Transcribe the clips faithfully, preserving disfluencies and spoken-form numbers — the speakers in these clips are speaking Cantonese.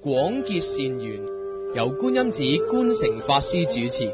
廣結善緣，由觀音寺觀誠法師主持。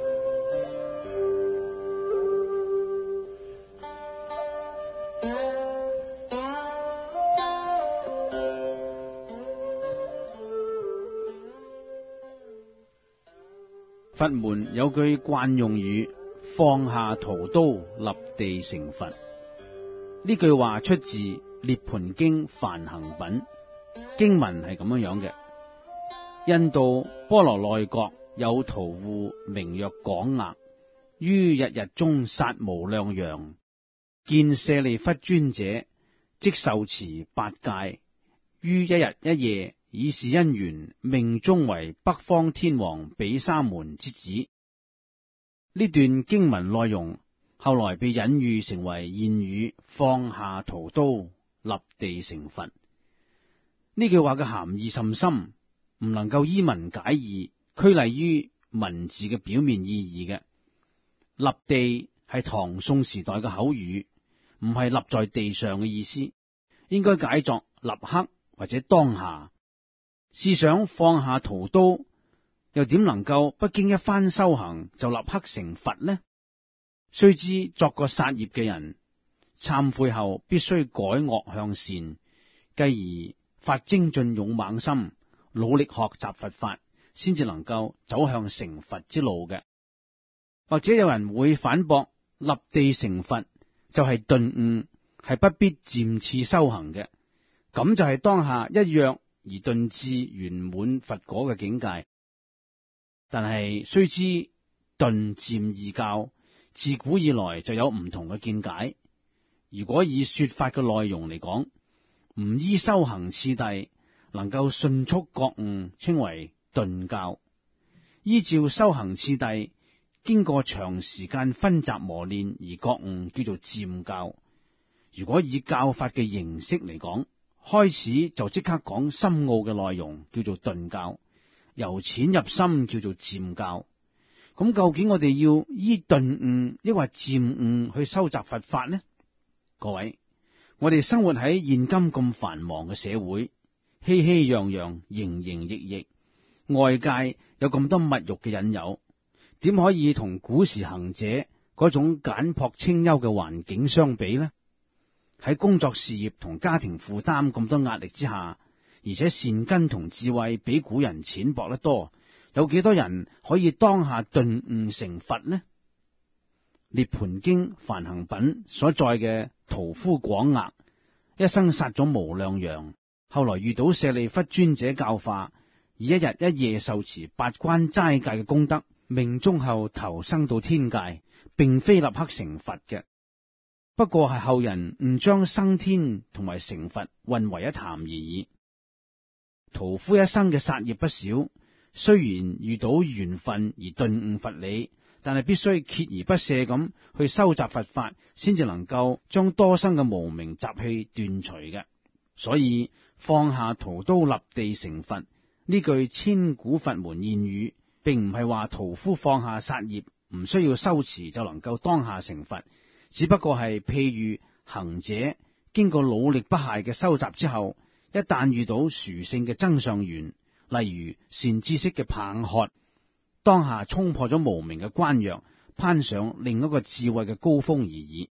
佛門有句慣用語，放下屠刀，立地成佛。呢句話出自《涅槃經·梵行品》，經文係咁樣樣嘅：印度波羅奈國有屠戶名曰廣額，於日日中殺無量羊，見舍利弗尊者，即受持八戒，於一日一夜以是因緣，命終為北方天王比沙門之子。呢段經文內容後來被隱喻成為諺語，放下屠刀，立地成佛。呢句話嘅含義甚深，唔能夠依文解義，拘泥於文字嘅表面意義嘅。立地係唐宋時代嘅口語，唔係立在地上嘅意思，應該解作立刻或者當下。試想放下屠刀，又點能夠不經一番修行就立刻成佛呢？須知作過殺業嘅人，懺悔後必須改惡向善，繼而發精進勇猛心，努力學習佛法，先至能夠走向成佛之路嘅。或者有人會反駁，立地成佛就係頓悟，係不必漸次修行嘅，咁就係當下一躍而頓至圓滿佛果嘅境界。但係須知頓漸異教，自古以來就有唔同嘅見解。如果以說法嘅內容嚟講，唔依修行次第，能夠迅速覺悟，稱為頓教；依照修行次第，經過長時間熏習磨練而覺悟，叫做漸教。如果以教法嘅形式嚟講，開始就即刻講深奧嘅內容，叫做頓教；由淺入深，叫做漸教。咁究竟我哋要依頓悟，抑或漸悟去收集佛法呢？各位，我哋生活喺現今咁繁忙嘅社會，熙熙攘攘，營營役役，外界有咁多物欲嘅引誘，點可以同古時行者嗰種簡樸清幽嘅環境相比呢？喺工作事業同家庭負擔咁多壓力之下，而且善根同智慧比古人淺薄得多，有幾多人可以當下頓悟成佛呢？涅槃經梵行品所載嘅屠夫廣額，一生殺咗無量羊，後來遇到舍利弗尊者教化，以一日一夜受持八關齋戒嘅功德，命終後投生到天界，並非立刻成佛嘅。不過係後人誤將生天同埋成佛混為一談而已。屠夫一生嘅殺業不少，雖然遇到緣分而頓悟佛理，但係必須鍥而不捨咁去收集佛法，先至能夠將多生嘅無明習氣斷除嘅。所以放下屠刀，立地成佛呢句千古佛門諺語，並唔係話屠夫放下殺業，唔需要修持就能夠當下成佛，只不過係譬如行者經過努力不懈嘅收集之後，一旦遇到殊勝嘅增上緣，例如善知識嘅棒喝，當下衝破咗無明嘅關約，攀上另一個智慧嘅高峰而已。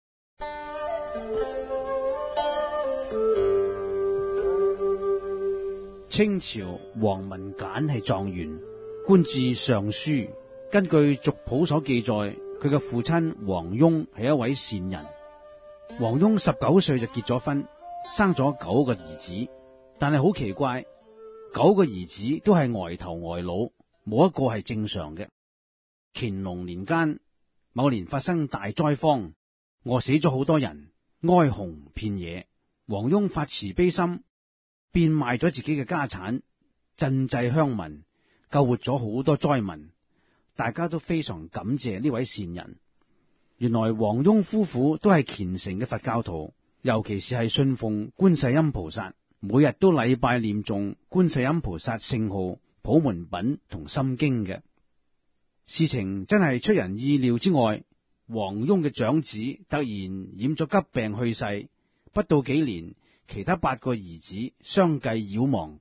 清朝黃文簡係狀元，官至尚書。根據族譜所記載，佢嘅父親黃翁係一位善人。黃翁十九歲就結咗婚，生咗九個兒子，但係好奇怪，九個兒子都係呆頭呆腦，冇一個係正常嘅。乾隆年間，某年發生大災荒，餓死咗好多人，哀鴻遍野。黃翁發慈悲心，變賣咗自己嘅家產，賑濟鄉民，救活咗好多災民。大家都非常感謝呢位善人。原來黃翁夫婦都係虔誠嘅佛教徒，尤其是係信奉觀世音菩薩，每日都禮拜念誦觀世音菩薩聖號、普門品同心經嘅。事情真係出人意料之外，黃翁嘅長子突然染咗急病去世，不到幾年，其他八個兒子相繼杳亡，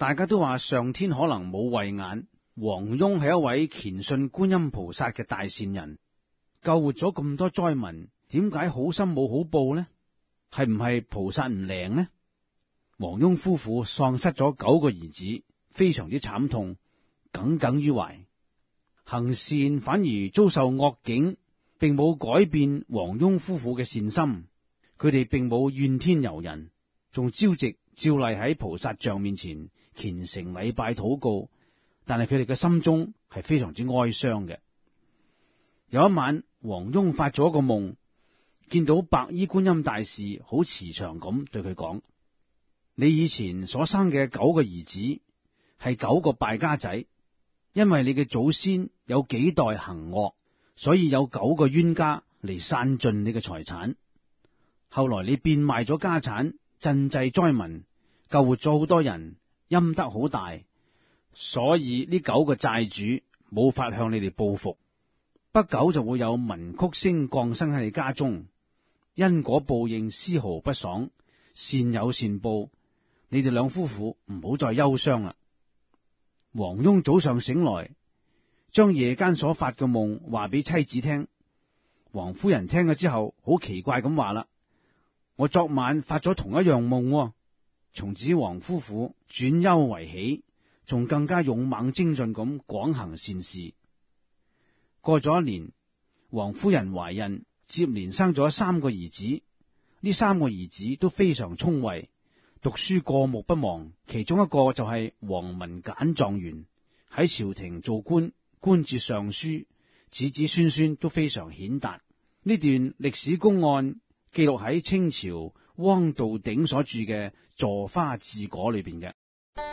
大家都話上天可能冇慧眼，黃翁係一位虔信觀音菩薩嘅大善人，救活咗咁多災民，點解好心冇好報呢？係唔係菩薩唔靈呢？黃翁夫婦喪失咗九個兒子，非常之慘痛，耿耿於懷。行善反而遭受惡境，並冇改變黃翁夫婦嘅善心，佢哋並冇怨天尤人，仲朝夕照例喺菩薩像面前虔誠禮拜禱告，但係佢哋嘅心中係非常之哀傷嘅。有一晚，黃翁發咗一個夢，見到白衣觀音大士好慈祥咁對佢講：你以前所生嘅九個兒子係九個敗家仔，因為你嘅祖先有幾代行惡，所以有九個冤家嚟散盡你嘅財產。後來你變賣咗家產，賑濟災民，救活咗好多人，陰德好大，所以呢九個債主冇法向你哋報復。不久就會有文曲星降生喺你家中，因果報應絲毫不爽，善有善報，你哋兩夫婦唔好再憂傷啦。黃翁早上醒來，將夜間所發嘅夢話俾妻子聽。黃夫人聽咗之後，好奇怪咁話啦：我昨晚發咗同一樣夢喎。從此黃夫婦轉憂為喜，仲更加勇猛精進咁廣行善事。過咗一年，黃夫人懷孕，接連生咗三個兒子。呢三個兒子都非常聰慧，讀書過目不忘。其中一個就係黃文簡狀元，喺朝廷做官，官至尚書，子子孫孫都非常顯達。呢段歷史公案記錄喺清朝汪道鼎所著嘅《坐花治果》裏邊嘅。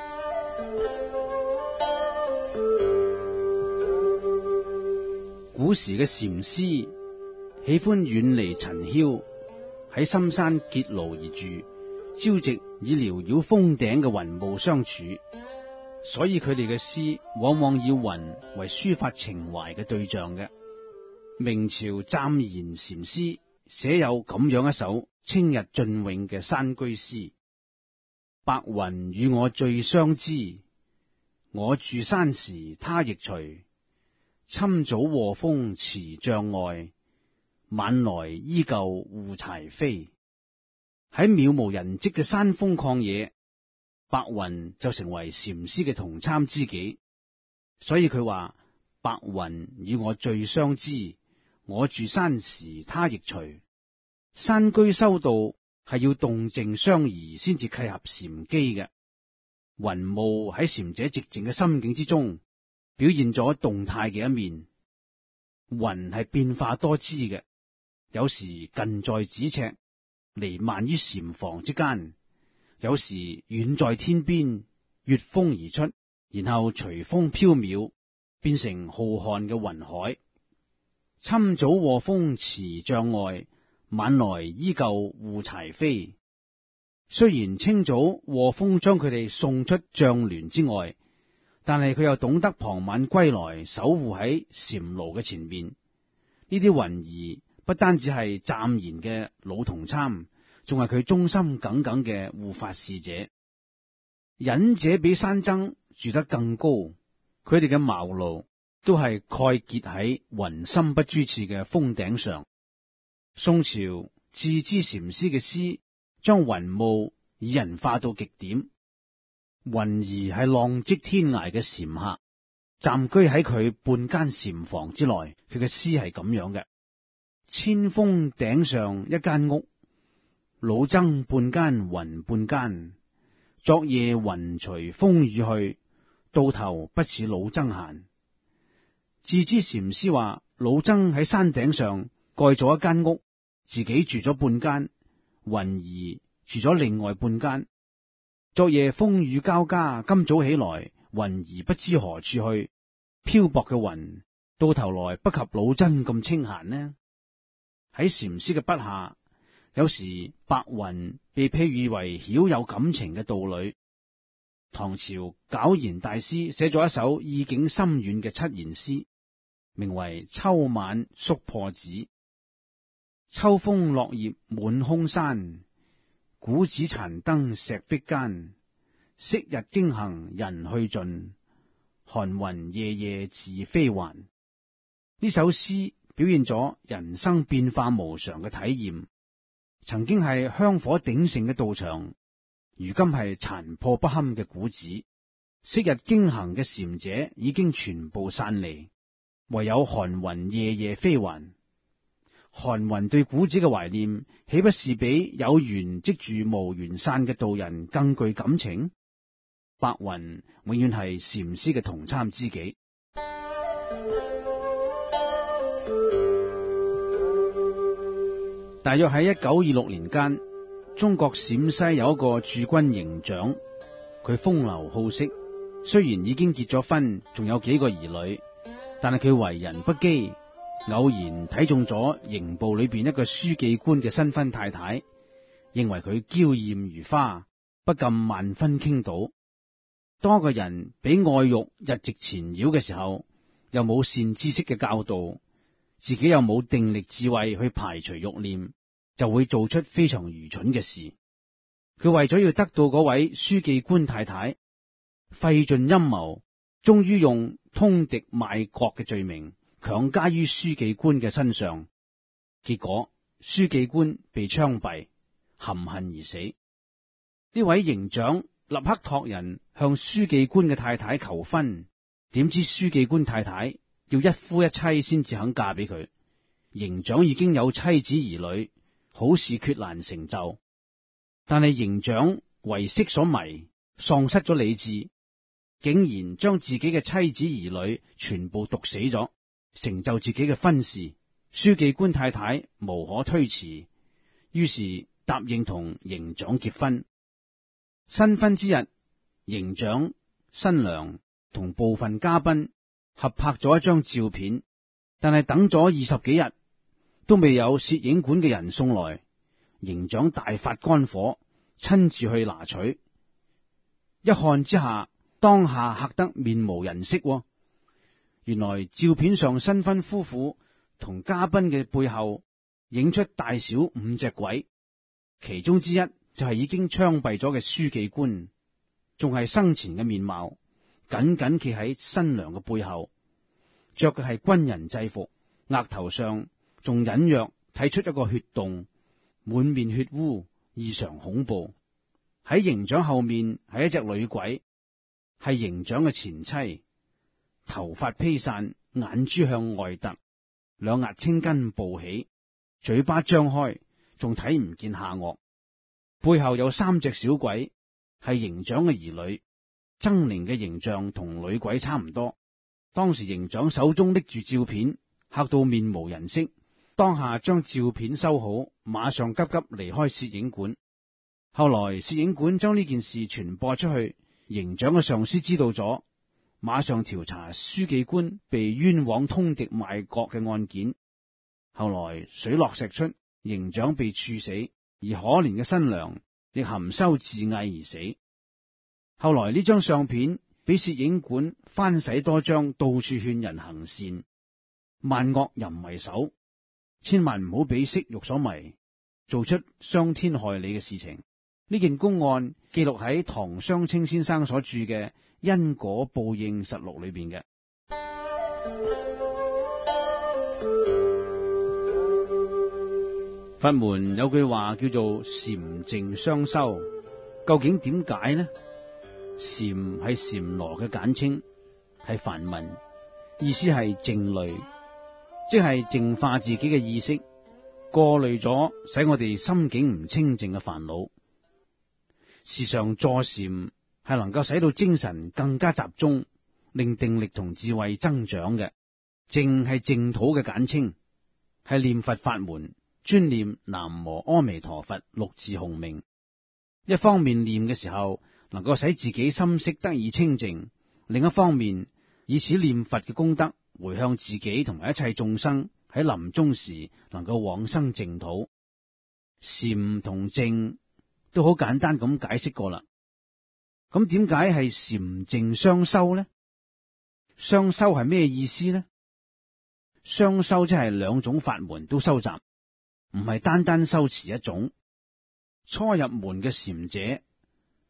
古時嘅禪師喜歡遠離塵囂，喺深山結廬而住，朝夕以繚繞峰頂嘅雲霧相處，所以佢哋嘅詩往往以雲為抒發情懷嘅對象嘅。明朝湛然禪師寫有咁樣一首清日雋永嘅山居詩：白雲與我最相知，我住山時他亦隨。侵早禍風持障礙，晚來依舊護柴飛。喺渺無人跡嘅山峰曠野，白雲就成為禪師嘅同參知己。所以佢話：白雲與我最相知，我住山時他亦隨。山居修道係要動靜相宜先至契合禪機嘅。雲霧喺禪者寂靜嘅心境之中，表現咗動態嘅一面。雲係變化多姿嘅，有時近在咫尺，彌漫於禪房之間；有時遠在天邊，越峰而出，然後隨風飄渺，變成浩瀚嘅雲海。侵早禍風持障礙，晚來依舊護柴飛。雖然清早禍風將佢哋送出障巒之外，但係佢又懂得傍晚歸來，守護喺禪爐嘅前面。呢啲雲兒不單止係湛然嘅老同參，仲係佢忠心耿耿嘅護法使者。隱者比山僧住得更高，佢哋嘅茅廬都係蓋結喺雲深不知處嘅峰頂上。宋朝智知禪師嘅詩將雲霧擬人化到極點。雲兒係浪跡天涯嘅禪客，暫居喺佢半間禪房之內。佢嘅詩係咁樣嘅：千峰頂上一間屋，老僧半間雲半間。昨夜雲隨風雨去，到頭不似老僧閒。智知禪師話，老僧喺山頂上蓋咗一間屋，自己住咗半間，雲兒住咗另外半間。昨夜風雨交加，今早起來，雲兒不知何處去。漂泊嘅雲，到頭來不及老僧咁清閒呢。喺禪師嘅筆下，有時白雲被譬喻為曉有感情嘅道侶。唐朝皎然大師寫咗一首意境深遠嘅七言詩，名為《秋晚宿破子》。秋風落葉滿空山，古寺殘燈石壁間。 昔日經行人去盡，寒雲夜夜自飛還。呢首詩表現咗人生變化無常嘅體驗。曾經係香火鼎盛嘅道場，如今係殘破不堪嘅古寺。昔日經行嘅禪者已經全部散離，唯有寒雲夜夜飛還。寒雲對古寺嘅懷念，豈不是比有緣即住無緣散嘅道人更具感情？白雲永遠係禪師嘅同參知己。大約喺一九二六年間，中國陝西有一個駐軍營長，佢風流好色，雖然已經結咗婚，仲有幾個兒女，但係佢為人不羈，偶然睇中咗營部裏邊一個書記官嘅新婚太太，認為佢嬌艷如花，不禁萬分傾倒。當一個人俾愛欲日夕纏繞嘅時候，又冇善知識嘅教導，自己又冇定力智慧去排除欲念，就會做出非常愚蠢嘅事。佢為咗要得到嗰位書記官太太，費盡陰謀，終於用通敵賣國嘅罪名強加於書記官嘅身上。結果書記官被槍斃，含恨而死。呢位營長立刻託人向書記官嘅太太求婚，點知書記官太太要一夫一妻先至肯嫁俾佢。營長已經有妻子兒女，好事決難成就，但係營長為色所迷，喪失咗理智，竟然將自己嘅妻子兒女全部毒死咗，成就自己嘅婚事。書記官太太無可推辭，於是答應同營長結婚。新婚之日，營長、新娘同部分嘉賓合拍咗一張照片，但係等咗二十幾日都未有攝影館嘅人送來。營長大發肝火，親自去拿取。一看之下，當下嚇得面無人色。原來照片上新婚夫婦同嘉賓嘅背後影出大小五隻鬼，其中之一就係已經槍斃咗嘅書記官，仲係生前嘅面貌，緊緊企喺新娘嘅背後，着嘅係軍人制服，額頭上仲隱約睇出一個血洞，滿面血污，異常恐怖。喺營長後面係一隻女鬼，係營長嘅前妻，頭髮披散，眼珠向外凸，兩額青筋暴起，嘴巴張開，仲睇唔見下顎。背後有三隻小鬼，係營長嘅兒女，猙獰嘅形象同女鬼差唔多。當時營長手中拎住照片，嚇到面無人色，當下將照片收好，馬上急急離開攝影館。後來攝影館將呢件事傳播出去，營長嘅上司知道咗，馬上調查書記官被冤枉通敵賣國嘅案件。後來水落石出，營長被處死，而可憐嘅新娘亦含羞自縊而死。後來呢張相片俾攝影館翻洗多張，到處勸人行善，萬惡淫為首，千萬唔好俾色欲所迷，做出傷天害理嘅事情。呢件公案記錄喺唐雙清先生所著嘅《因果報應實錄》裏邊嘅。佛門有句話叫做禪淨雙修，究竟點解呢？禪係禪羅嘅簡稱，係梵文，意思係淨慮，即係淨化自己嘅意識，過濾咗使我哋心境唔清淨嘅煩惱。時常坐禪係能夠使到精神更加集中，令定力同智慧增長嘅。淨係淨土嘅簡稱，係念佛法門，專念南無阿彌陀佛六字洪名。一方面念嘅時候能夠使自己心識得以清淨，另一方面以此念佛嘅功德回向自己同埋一切眾生，喺臨終時能夠往生淨土。禪同淨都好簡單咁解釋過啦。咁點解係禪淨雙修呢？雙修係咩意思呢？雙修即係兩種法門都收集，唔係單單修持一種。初入門嘅禪者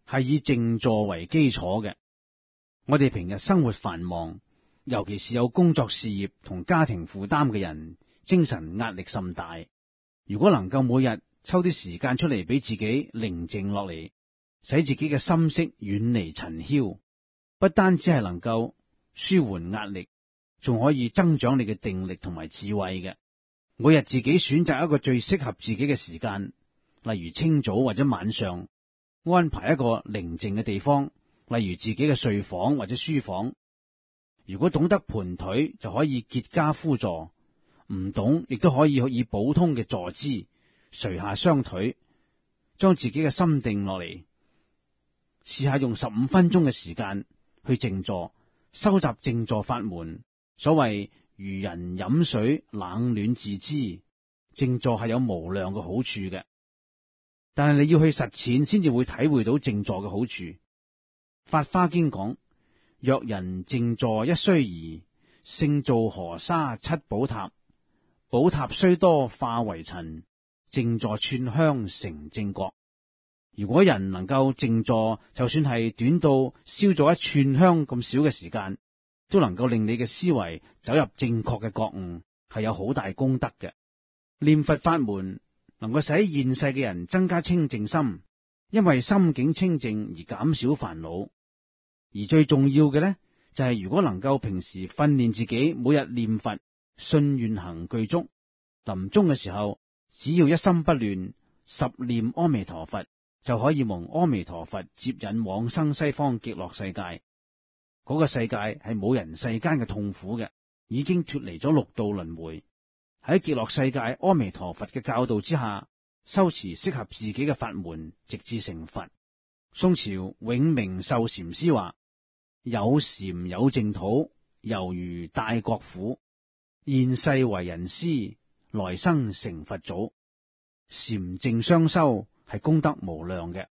係以靜坐為基礎嘅。我哋平日生活繁忙，尤其是有工作事業同家庭負擔嘅人，精神壓力甚大。如果能夠每日抽啲時間出嚟俾自己寧靜落嚟，使自己嘅心識遠離塵囂，不單只係能夠舒緩壓力，仲可以增長你嘅定力同埋智慧嘅。每日自己選擇一個最適合自己嘅時間，例如清早或者晚上，安排一個寧靜嘅地方，例如自己嘅睡房或者書房。如果懂得盤腿，就可以結跏趺坐；唔懂，亦都可以以普通嘅坐姿垂下雙腿，將自己嘅心定落嚟。試下用十五分鐘嘅時間去靜坐，收集靜坐法門。所謂如人飲水，冷暖自知，靜坐係有無量嘅好處嘅。但係你要去實踐，先至會體會到靜坐嘅好處。法華經講：若人靜坐一須臾，勝造河沙七寶塔。寶塔雖多化為塵，靜坐串香成正覺。如果人能夠靜坐，就算係短到燒咗一串香咁少嘅時間，都能夠令你嘅思維走入正確嘅覺悟，係有好大功德嘅。念佛法門能夠使現世嘅人增加清淨心，因為心境清淨而減少煩惱。而最重要嘅呢，就係、是、如果能夠平時訓練自己每日念佛，信願行具足，臨終嘅時候只要一心不亂，十念阿彌陀佛，就可以蒙阿彌陀佛接引往生西方極樂世界。嗰、那個世界係冇人世間嘅痛苦嘅，已經脫離咗六道輪迴。喺極樂世界，阿彌陀佛嘅教導之下，修持適合自己嘅法門，直至成佛。宋朝永明壽禪師話：有禪有淨土，猶如大國府。現世為人師，來生成佛祖。禪淨雙修係功德無量嘅。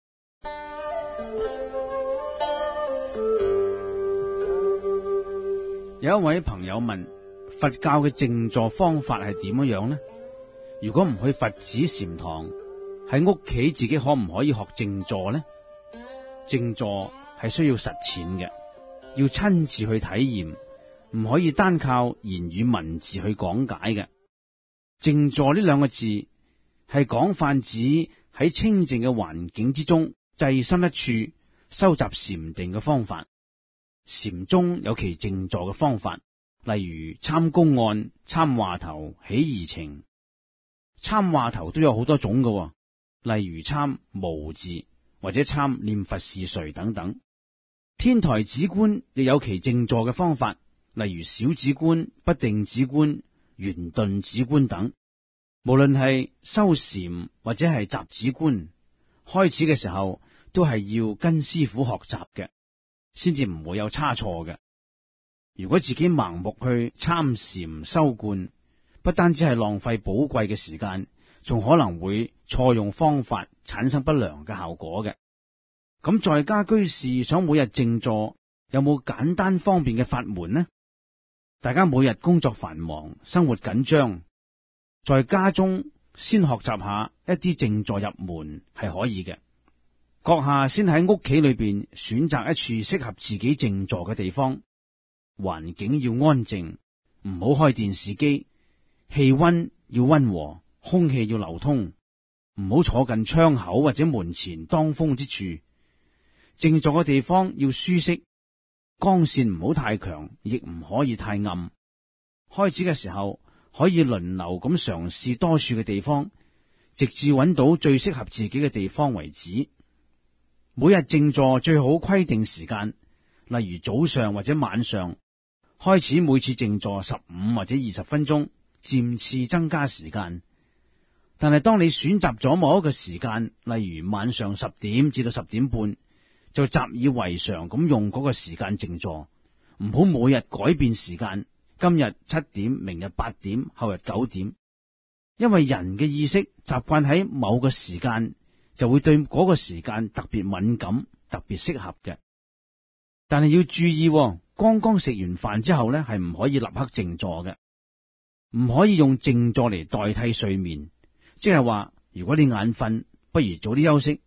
有一位朋友問：佛教嘅靜坐方法係點樣呢？如果唔去佛寺禪堂，喺屋企自己可唔可以學靜坐呢？靜坐係需要實踐嘅，要親自去體驗，唔可以單靠言語文字去講解嘅。靜坐呢兩個字係廣泛指喺清靜嘅環境之中，滯心一處，收集禪定嘅方法。禪宗有其靜坐嘅方法，例如參公案、參話頭、起疑情。參話頭都有好多種嘅，例如參無字或者參念佛是誰等等。天台止觀亦有其靜坐嘅方法，例如小止觀、不定止觀、圓頓止觀等。無論係修禪或者係集止觀，開始嘅時候都係要跟師傅學習嘅，先至唔會有差錯嘅。如果自己盲目去參禪修觀，不單止係浪費寶貴嘅時間，仲可能會錯用方法，產生不良嘅效果嘅。咁在家居士想每日靜坐，有冇簡單方便嘅法門呢？大家每日工作繁忙，生活緊張，在家中先學習下一啲靜坐入門係可以嘅。閣下先喺屋企裏邊選擇一處適合自己靜坐嘅地方，環境要安靜，唔好開電視機，氣溫要溫和，空氣要流通，唔好坐近窗口或者門前當風之處。靜坐嘅地方要舒適，光線唔好太強，亦唔可以太暗。開始嘅時候可以輪流咁嘗試多處嘅地方，直至揾到最適合自己嘅地方為止。每日靜坐最好規定時間，例如早上或者晚上。開始每次靜坐十五或者二十分鐘，漸次增加時間。但係當你選擇咗某一個時間，例如晚上十點至到十點半，就習以為常咁用嗰個時間靜坐，唔好每日改變時間。今日七點，明日八點，後日九點。因為人嘅意識習慣喺某個時間，就會對嗰個時間特別敏感，特別適合嘅。但係要注意，剛剛食完飯之後呢，係唔可以立刻靜坐嘅，唔可以用靜坐嚟代替睡眠。即係話，如果你眼瞓，不如早啲休息，唔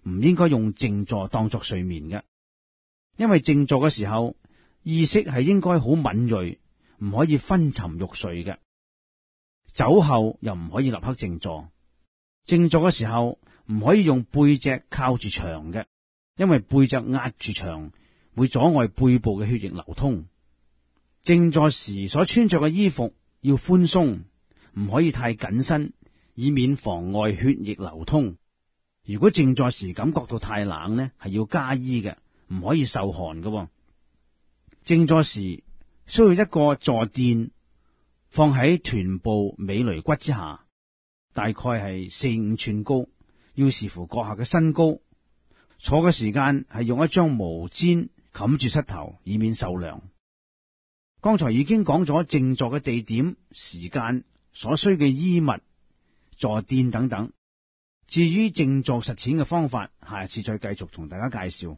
唔應該用靜坐當作睡眠嘅，因為靜坐嘅時候意識係應該好敏銳，唔可以昏沉欲睡嘅。酒後又唔可以立刻靜坐，靜坐嘅時候唔可以用背脊靠住牆嘅，因為背脊壓住牆會阻礙背部嘅血液流通。靜坐時所穿着嘅衣服要寬鬆，唔可以太緊身，以免妨礙血液流通。如果靜坐時感覺到太冷呢，係要加衣嘅，唔可以受寒嘅。靜坐時需要一個坐墊放喺臀部尾騾骨之下，大概係四五寸高，要視乎閣下嘅身高。坐嘅時間係用一張毛氈冚住膝頭，以免受涼。剛才已經講咗靜坐嘅地點、時間、所需嘅衣物、坐墊等等。至於靜坐實踐嘅方法，下次再繼續同大家介紹。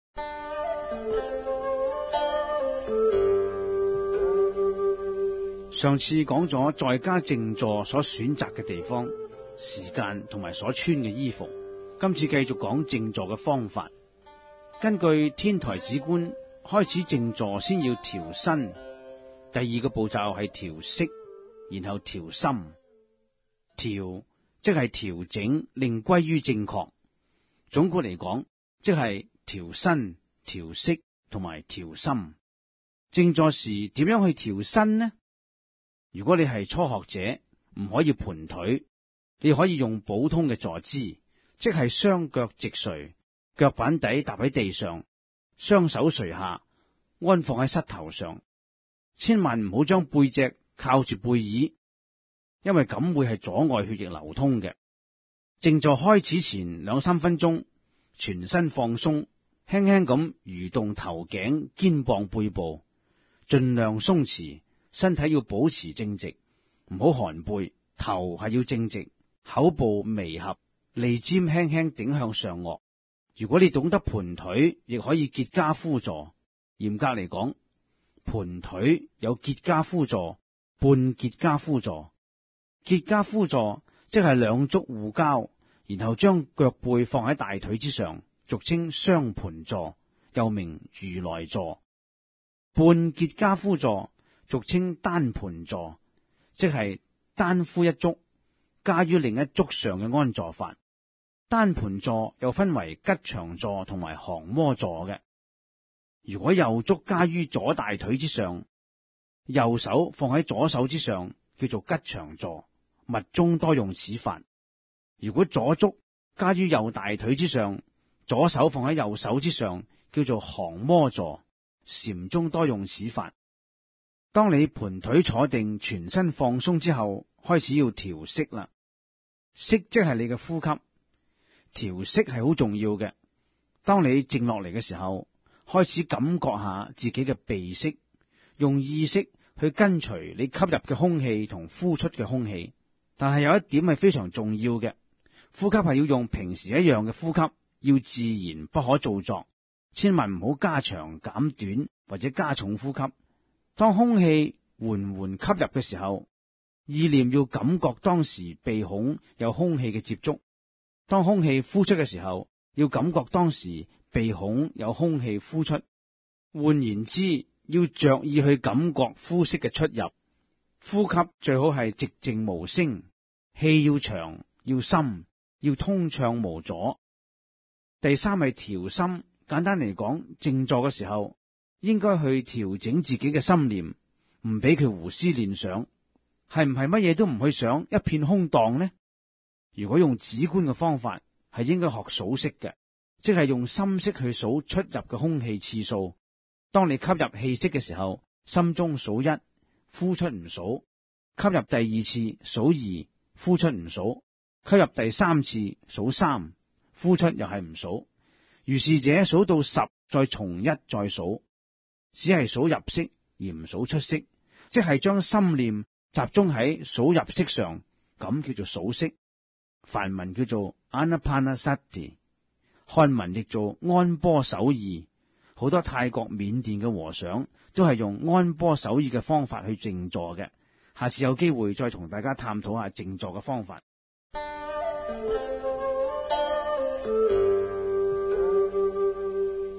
上次講咗在家靜坐所選擇嘅地方、時間同埋所穿嘅衣服，今次繼續講靜坐嘅方法。根據天台止觀，開始靜坐先要調身，第二個步驟係調息，然後調心。調即係調整，令歸於正確。總括嚟講，即係調身、調息同埋調心。靜坐時點樣去調身呢？如果你係初學者，唔可以盤腿，你可以用普通嘅坐姿，即係雙腳直垂，腳板底踏喺地上，雙手垂下，安放喺膝頭上。千萬唔好將背脊靠住背椅，因為咁會係阻礙血液流通嘅。靜坐開始前兩三分鐘，全身放鬆，輕輕咁蠕動頭頸、肩膀、背部，盡量鬆弛。身體要保持正直，唔好寒背，頭係要正直，口部微合，脷尖輕輕頂向上顎。如果你懂得盤腿，亦可以結跏趺坐。嚴格嚟講，盤腿有結跏趺坐、半結跏趺坐。結跏趺坐即係兩足互交，然後將腳背放喺大腿之上，俗稱雙盤坐，又名如來坐。半結跏趺坐俗稱單盤坐，即係單趺一足加於另一足上嘅安坐法。單盤坐又分為吉祥坐同埋降魔坐嘅。如果右足加於左大腿之上，右手放喺左手之上，叫做吉祥坐，密宗多用此法。如果左足加於右大腿之上，左手放喺右手之上，叫做降魔坐，禪宗多用此法。當你盤腿坐定，全身放鬆之後，開始要調息啦。息即係你嘅呼吸，調息係好重要嘅。當你靜落嚟嘅時候，開始感覺下自己嘅鼻息，用意識去跟隨你吸入嘅空氣同呼出嘅空氣。但係有一點係非常重要嘅，呼吸係要用平時一樣嘅呼吸，要自然，不可造作，千萬唔好加長減短或者加重呼吸。當空氣緩緩吸入嘅時候，意念要感覺當時鼻孔有空氣嘅接觸；當空氣呼出嘅時候，要感覺當時鼻孔有空氣呼出。換言之，要着意去感覺呼吸嘅出入。呼吸最好係寂靜無聲，氣要長，要深，要通暢無阻。第三係調心，簡單嚟講，靜坐嘅時候，應該去調整自己嘅心念，唔俾佢胡思亂想。係唔係乜嘢都唔去想，一片空蕩呢？如果用止觀嘅方法，係應該學數息嘅，即係用心識去數出入嘅空氣次數。當你吸入氣息嘅時候，心中數一，呼出唔數；吸入第二次數二，呼出唔數；吸入第三次數三，呼出又係唔數。如是者數到十，再從一再數。只係數入息而唔數出息，即係將心念集中喺數入息上，咁叫做數息。梵文叫做 Anapanasati， 漢文譯做安波守意。好多泰國、緬甸嘅和尚都係用安波守意嘅方法去靜坐嘅。下次有機會再同大家探討下靜坐嘅方法。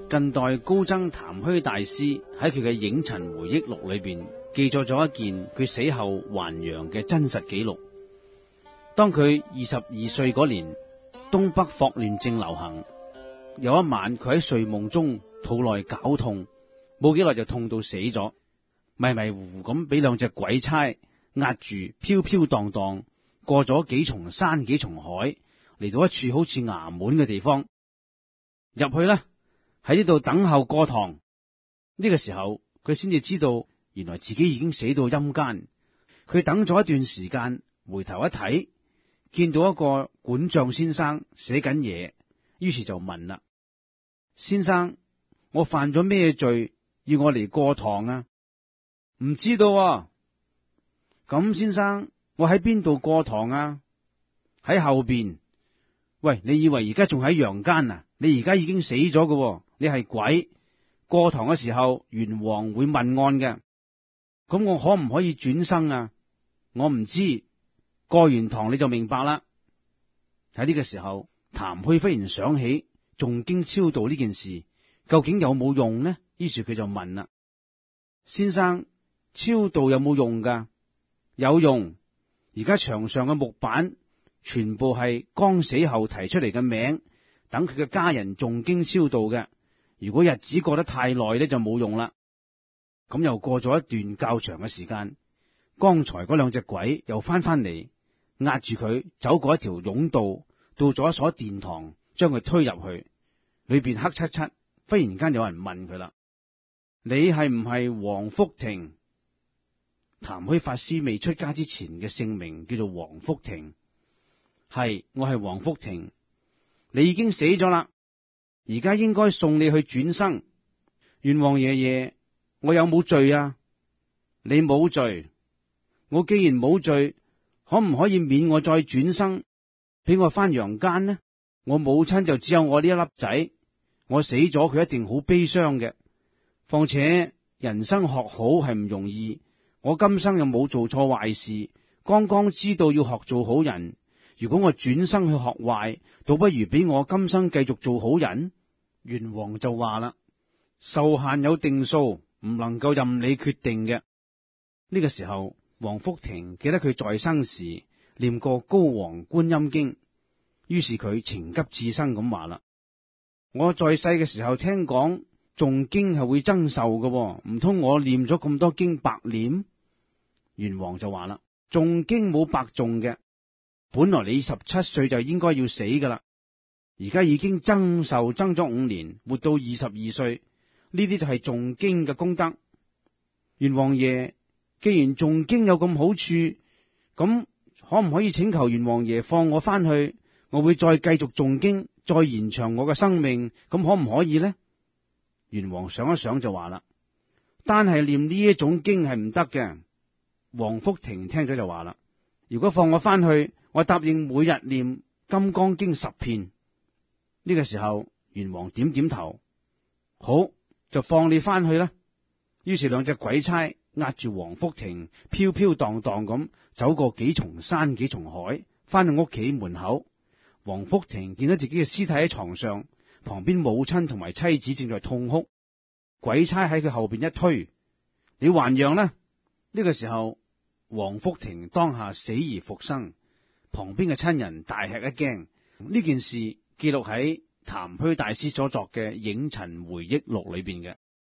近代高僧譚虛大師喺佢嘅《影塵回憶錄》裏邊記載咗一件佢死後還陽嘅真實記錄。當佢二十二歲嗰年，東北霍亂正流行，有一晚佢喺睡夢中肚內絞痛，冇幾耐就痛到死咗，迷迷糊糊咁俾兩隻鬼差壓住，飄飄蕩蕩過咗幾重山幾重海，嚟到一處好似衙門嘅地方，入去啦，喺呢度等候過堂。呢個時候佢先至知道，原來自己已經死到陰間。佢等咗一段時間，回頭一睇，見到一個管帳先生寫緊嘢，於是就問啦：先生，我犯咗咩罪，要我嚟過堂啊？唔知道啊。咁先生，我喺邊度過堂啊？喺後邊。喂，你以為而家仲喺陽間啊？你而家已經死咗㗎，你係鬼。過堂嘅時候，元王會問案嘅。咁我可唔可以轉生啊？我唔知。過完堂你就明白啦。喺呢個時候，譚虛忽然想起誦經超度呢件事，究竟有冇用呢？於是佢就問啦：先生，超度有冇用噶？有用。而家牆上嘅木板全部係剛死後提出嚟嘅名，等佢嘅家人誦經超度嘅。如果日子過得太耐咧，就冇用啦。咁又過咗一段較長嘅時間，剛才嗰兩隻鬼又翻翻嚟，壓住佢走過一條甬道，到咗一所殿堂，將佢推入去。裏邊黑漆漆，忽然間有人問佢啦：你係唔係黃福庭？譚虛法師未出家之前嘅姓名叫做黃福庭。係，我係黃福庭。你已經死咗啦，而家應該送你去轉生。元王爺爺，我有冇罪啊？你冇罪。我既然冇罪，可唔可以免我再轉生，俾我翻陽間呢？我母親就只有我呢一粒仔，我死咗佢一定好悲傷嘅。況且人生學好係唔容易，我今生又冇做錯壞事，剛剛知道要學做好人。如果我轉生去學壞，倒不如俾我今生繼續做好人。元王就話啦：壽限有定數，唔能夠任你決定嘅。呢個時候，黃福庭記得佢在生時念過高王觀音經，於是佢情急智生咁話啦：我在世嘅時候聽講誦經係會增壽嘅，唔通我念咗咁多經白念？元王就話啦：誦經冇白誦嘅。本來你十七歲就應該要死噶啦，而家已經增壽增咗五年，活到二十二歲，呢啲就係誦經嘅功德。元王爺，既然誦經有咁好處，咁可唔可以請求元王爺放我翻去？我會再繼續誦經，再延長我嘅生命，咁可唔可以呢？元王想一想就話啦：單係念呢一種經係唔得嘅。黃福庭聽咗就話啦：如果放我翻去，我答應每日念金剛經十遍。呢個時候，元王點點頭，好，就放你翻去啦。於是兩隻鬼差壓住黃福庭，飄飄蕩蕩咁走過幾重山幾重海，翻到屋企門口。黃福庭見到自己嘅屍體喺床上，旁邊母親同埋妻子正在痛哭。鬼差喺佢後邊一推：你還陽啦！呢個時候，黃福庭當下死而復生。旁邊嘅親人大吃一驚。呢件事記錄喺譚虛大師所作嘅《影塵回憶錄》裏邊嘅。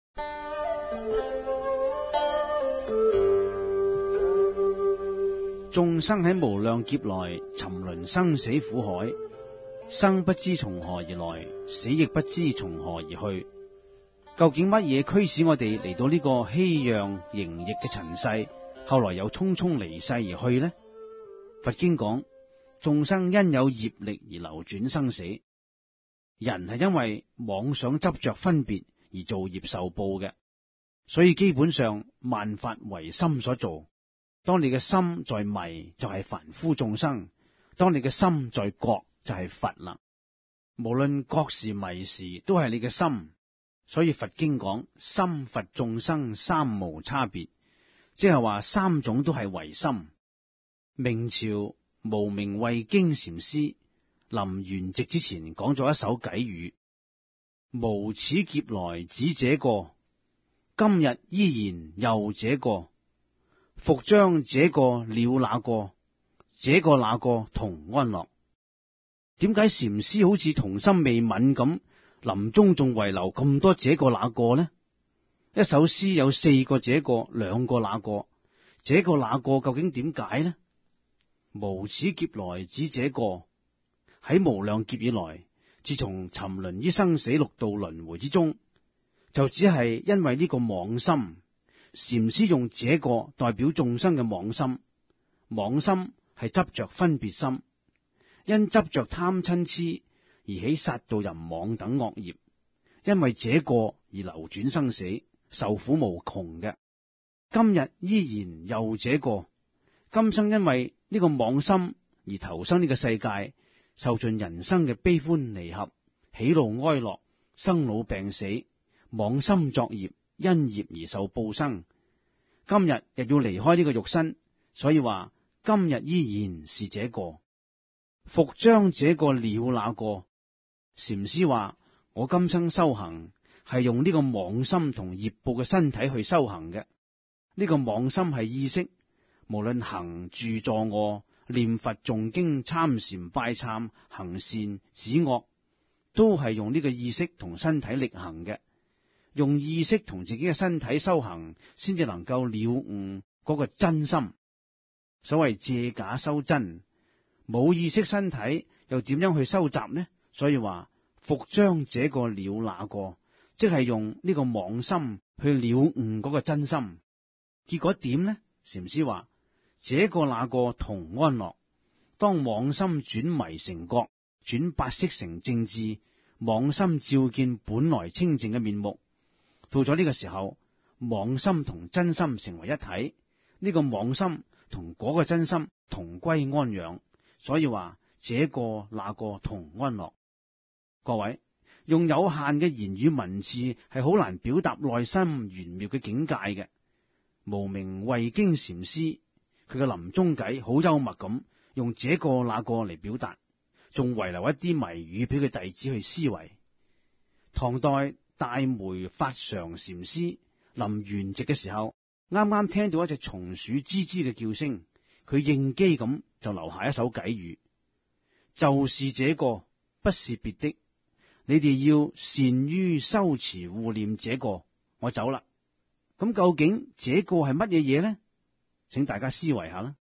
眾生喺無量劫來沉淪生死苦海，生不知從何而來，死亦不知從何而去。究竟乜嘢驅使我哋嚟到呢個熙攘盈溢嘅塵世，後來又匆匆離世而去呢？佛經講，眾生因有業力而流轉生死，人係因為妄想執着分別而造業受報嘅，所以基本上萬法唯心所造。當你嘅心在迷，就係凡夫眾生；當你嘅心在覺，就係佛啦。無論覺時迷時，都係你嘅心。所以佛經講，心佛眾生三無差別，即係話三種都係唯心。明朝無名慧經禪師臨圓寂之前講咗一首偈語： 無始劫來只這個，今日依然又這個，復將這個了那個，這個那個同安樂。點解禪師好似童心未泯咁，臨終仲遺留咁多這個那個呢？一首詩有四個這個，兩個那個，這個那個究竟點解呢？無始劫來只這個，喺無量劫以來，自從沉淪於生死六道輪迴之中，就只係因為呢個妄心。禪師用這個代表眾生嘅妄心，妄心係執着分別心，因執着貪嗔癡而起殺盜淫妄等惡業，因為這個而流轉生死，受苦無窮嘅。今日依然又這個，今生因為呢個妄心而投生呢個世界，受盡人生嘅悲歡離合、喜怒哀樂、生老病死，妄心作業，因業而受報生。今日又要離開呢個肉身，所以話今日依然是這個，復將這個了那個。禪師話：我今生修行係用呢個妄心同業報嘅身體去修行嘅。呢個妄心係意識，無論行住坐臥、念佛誦經、參禪拜懺、行善止惡，都係用呢個意識同身體力行嘅。用意識同自己嘅身體修行，先至能夠了悟嗰個真心。所謂借假修真，冇意識身體又點樣去收集呢？所以話復將這個了那個，即係用呢個妄心去了悟嗰個真心。結果點呢？禪師話：這個那個同安樂。當妄心轉迷成覺，轉八識成正智，妄心照見本來清淨嘅面目。到咗呢個時候，妄心同真心成為一體，呢個妄心同嗰個真心同歸安養。所以話這個那個同安樂。各位，用有限嘅言語文字係好難表達內心玄妙嘅境界嘅。無名慧經禪師佢嘅臨終偈好幽默咁，用這個那個嚟表達，仲遺留一啲謎語俾佢弟子去思維。唐代大梅法常禪師臨圓寂嘅時候，啱啱聽到一隻松鼠吱吱嘅叫聲，佢應機咁就留下一首偈語：就是這個，不是別的，你哋要善於修持護念這個。我走啦。咁究竟這個係乜嘢嘢呢？請大家思維下啦。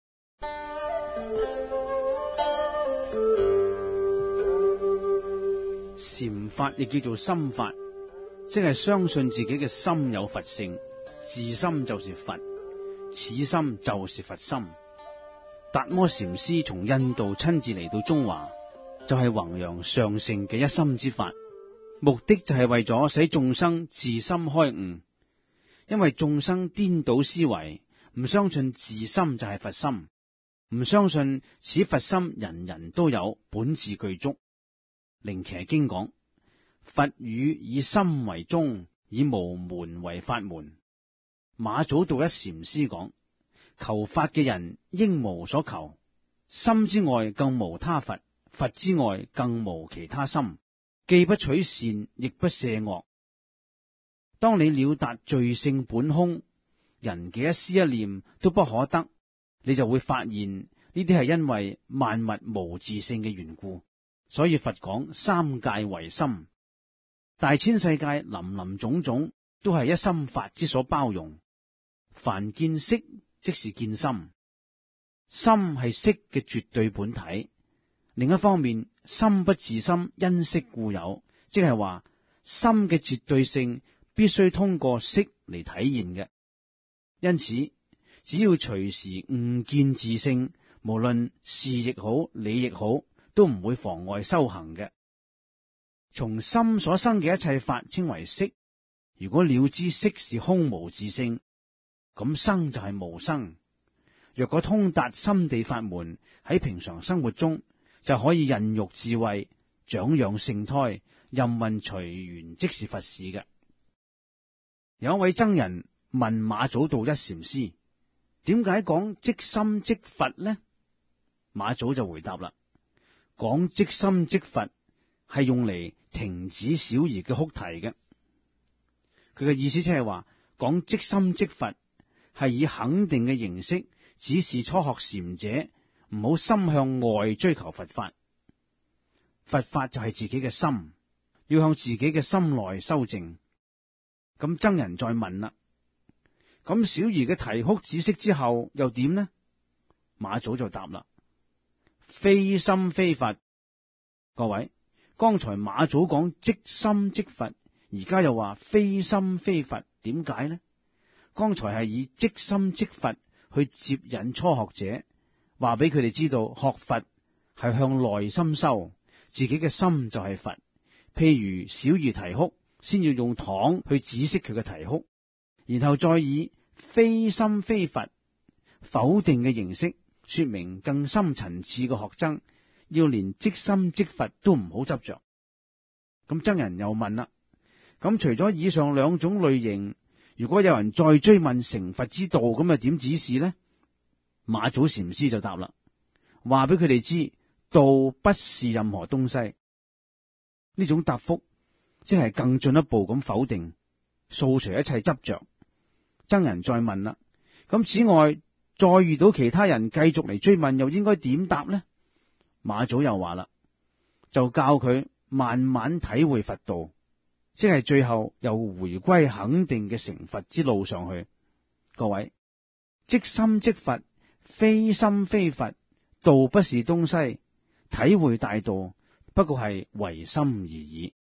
禪法亦叫做心法，即係相信自己嘅心有佛性，自心就是佛，此心就是佛心。達摩禪師從印度親自嚟到中華，就係弘揚上乘嘅一心之法，目的就係為咗使眾生自心開悟。因為眾生顛倒思維，唔相信自心就係佛心，唔相信此佛心人人都有，本自具足。靈伽經講：佛語以心為宗，以無門為法門。馬祖道一禪師講：求法嘅人應無所求，心之外更無他佛，佛之外更無其他心，既不取善，亦不赦惡。當你了達罪性本空，人嘅一絲一念都不可得，你就會發現呢啲係因為萬物無自性嘅緣故。所以佛講三界唯心，大千世界林林總總都係一心法之所包容。凡見色，即是見心，心係色嘅絕對本體。另一方面，心不自心，因色故有，即係話心嘅絕對性必須通過色嚟體現嘅。因此，只要隨時悟見自性，無論事亦好，理亦好，都唔會妨礙修行嘅。從心所生嘅一切法稱為色。如果了知色是空無自性，咁生就係無生。若果通達心地法門，喺平常生活中就可以孕育智慧，長養聖胎，任運隨緣，即是佛事嘅。有一位僧人問馬祖道一禪師：點解講即心即佛呢？馬祖就回答啦：講即心即佛係用嚟停止小兒嘅哭啼嘅。佢嘅意思即係話，講即心即佛係以肯定嘅形式指示初學禪者唔好心向外追求佛法。佛法就係自己嘅心，要向自己嘅心內修正。咁僧人再問啦，咁小兒嘅啼哭止息之後又點呢？馬祖就答啦，非心非佛。各位，剛才馬祖講即心即佛，而家又話非心非佛，點解呢？剛才係以即心即佛去接引初學者，話俾佢哋知道學佛係向內心修，自己嘅心就係佛。譬如小兒啼哭，先要用糖去止息佢嘅啼哭，然後再以非心非佛否定嘅形式說明更深層次嘅學僧要連即心即佛都唔好執着。咁僧人又問啦，咁除咗以上兩種類型，如果有人再追問成佛之道，咁又點指示呢？馬祖禪師就答啦，話俾佢哋知道不是任何東西。呢種答覆即係更進一步咁否定，掃除一切執着。僧人再問啦，咁此外再遇到其他人繼續嚟追問，又應該點答呢？馬祖又話啦，就教佢慢慢體會佛道，即係最後又回歸肯定嘅成佛之路上去。各位，即心即佛，非心非佛，道不是東西，體會大道不過係唯心而已。